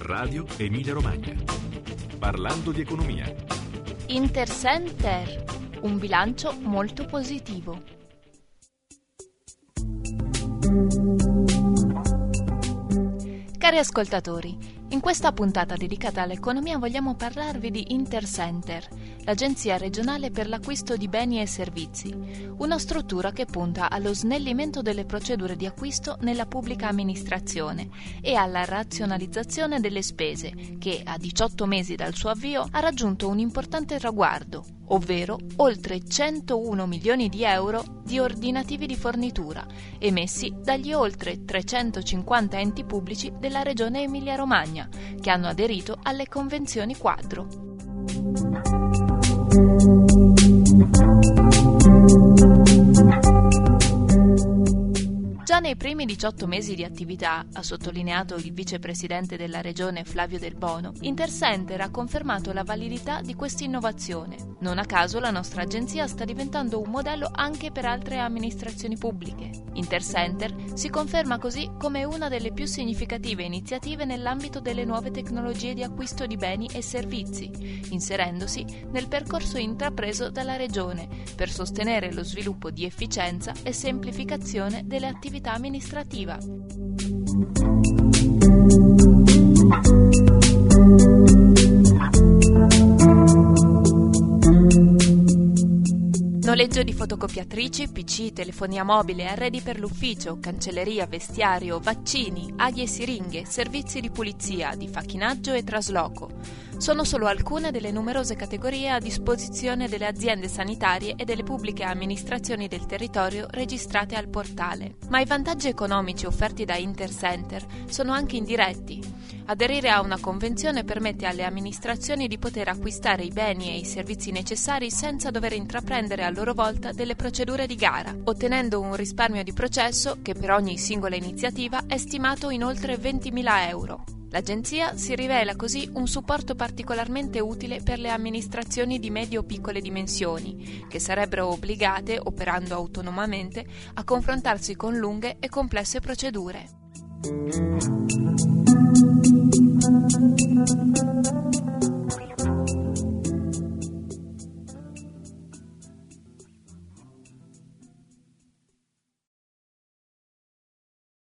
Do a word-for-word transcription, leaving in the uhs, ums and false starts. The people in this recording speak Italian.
Radio Emilia Romagna. Parlando di economia. Intercenter, un bilancio molto positivo. Cari ascoltatori, in questa puntata dedicata all'economia vogliamo parlarvi di Intercenter, l'agenzia regionale per l'acquisto di beni e servizi, una struttura che punta allo snellimento delle procedure di acquisto nella pubblica amministrazione e alla razionalizzazione delle spese, che a diciotto mesi dal suo avvio ha raggiunto un importante traguardo, ovvero oltre centouno milioni di euro di ordinativi di fornitura, emessi dagli oltre trecentocinquanta enti pubblici della regione Emilia-Romagna, che hanno aderito alle convenzioni quadro. Già nei primi diciotto mesi di attività, ha sottolineato il vicepresidente della regione Flavio Del Bono, Intercenter ha confermato la validità di questa innovazione. Non a caso la nostra agenzia sta diventando un modello anche per altre amministrazioni pubbliche. Intercenter si conferma così come una delle più significative iniziative nell'ambito delle nuove tecnologie di acquisto di beni e servizi, inserendosi nel percorso intrapreso dalla regione per sostenere lo sviluppo di efficienza e semplificazione delle attività amministrativa. Noleggio di fotocopiatrici, P C, telefonia mobile, arredi per l'ufficio, cancelleria, vestiario, vaccini, aghi e siringhe, servizi di pulizia, di facchinaggio e trasloco. Sono solo alcune delle numerose categorie a disposizione delle aziende sanitarie e delle pubbliche amministrazioni del territorio registrate al portale. Ma i vantaggi economici offerti da Intercenter sono anche indiretti. Aderire a una convenzione permette alle amministrazioni di poter acquistare i beni e i servizi necessari senza dover intraprendere a loro volta delle procedure di gara, ottenendo un risparmio di processo che per ogni singola iniziativa è stimato in oltre ventimila euro. L'agenzia si rivela così un supporto particolarmente utile per le amministrazioni di medio-piccole dimensioni, che sarebbero obbligate, operando autonomamente, a confrontarsi con lunghe e complesse procedure.